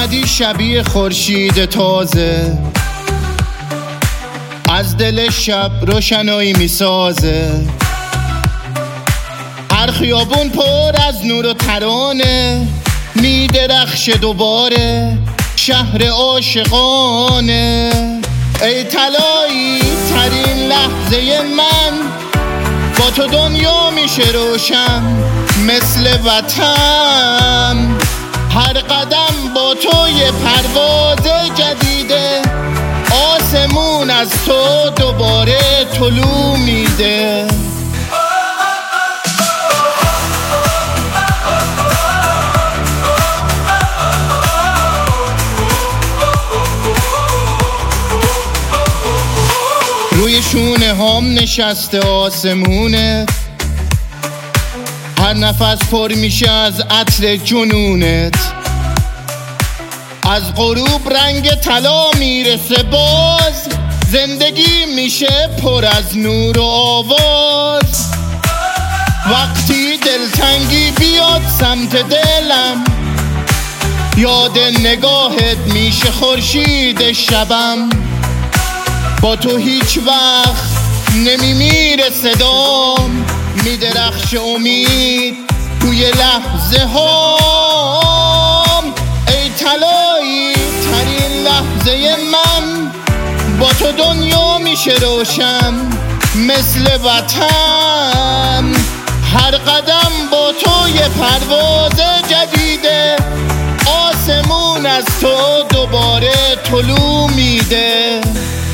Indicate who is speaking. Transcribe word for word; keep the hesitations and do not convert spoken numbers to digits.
Speaker 1: اومدی شبیه خورشید تازه، از دل شب روشنایی میسازه. هر خیابون پر از نور و ترانه، میدرخشه دوباره شهر عاشقانه. ای طلایی ترین لحظه من، با تو دنیا میشه روشن مثل وطن. هر قدم با تو یه پرواز جدیده، آسمون از تو دوباره طلوع میده. روی شونه هام نشسته آسمونت، هر نفس پر میشه از عطر جنونت. از غروب رنگ طلا میرسه باز، زندگی میشه پر از نور و آواز. وقتی دلتنگی بیاد سمت دلم، یاد نگاهت میشه خورشید شبم. با تو هیچ وقت نمیمیره صدام، میدرخش امید توی لحظه هام. ای طلایی ترین لحظه من، با تو دنیا میشه روشن مثل وطن. هر قدم با تو یه پرواز جدیده، آسمون از تو دوباره طلوع میده.